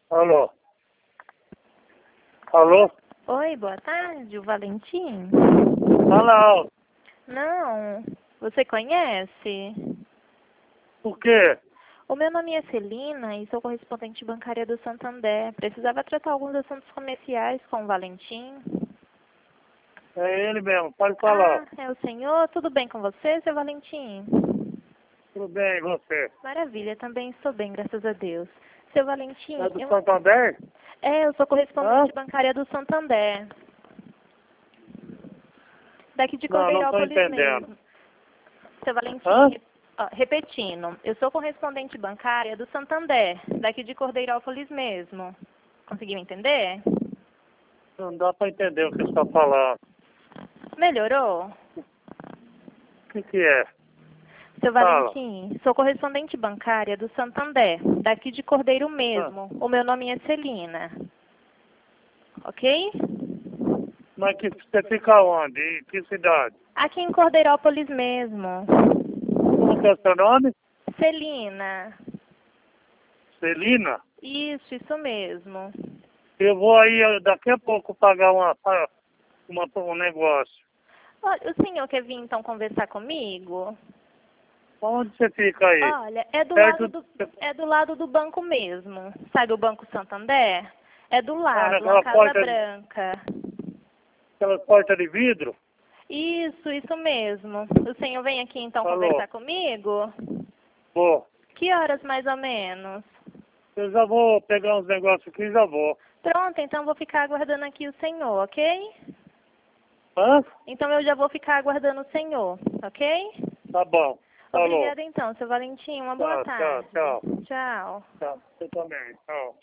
Alô? Alô? Oi, boa tarde, o Valentim? Fala alto. Não, você conhece? O quê? O meu nome é Celina e sou correspondente bancária do Santander. Precisava tratar alguns assuntos comerciais com o Valentim. É ele mesmo, pode falar. Ah, é o senhor? Tudo bem com você, seu Valentim? Tudo bem, e você? Maravilha, também estou bem, graças a Deus. Seu Valentim, É do Santander? eu sou correspondente Hã? bancária do Santander. Daqui de Não estou Cordeirópolis entendendo. mesmo. Seu Hã? Valentim, repetindo, eu sou correspondente bancária do Santander, daqui de Cordeirópolis mesmo. Conseguiu entender? Não dá para entender o que você está falando. Melhorou? O que é? Seu Fala. Valentim, sou correspondente bancária do Santander, daqui de Cordeiro Ah, mesmo. O meu nome é Celina. Ok? mas que você fica onde? Em que cidade? Aqui em Cordeirópolis mesmo. Como que é seu nome? Celina. Celina? Isso mesmo. Eu vou aí daqui a pouco pagar um negócio. Olha, o senhor quer vir então conversar comigo? Onde você fica aí? Olha, é do Perto lado do... é do lado do banco mesmo. Sabe o Banco Santander? É do Ah, lado, na naquela Casa porta, Branca. aquela porta de vidro? Isso mesmo. O senhor vem aqui então Falou. conversar comigo? Vou. Que horas mais ou menos? Eu já vou pegar uns negócios aqui e já vou. Pronto, então vou ficar aguardando aqui o senhor, ok? Hã? Então eu já vou ficar aguardando o senhor, ok? Tá bom. Falou. Obrigada então, seu Valentim. Uma boa Tchau, tchau, tarde. tchau. Tchau. Tchau. Você também. Tchau.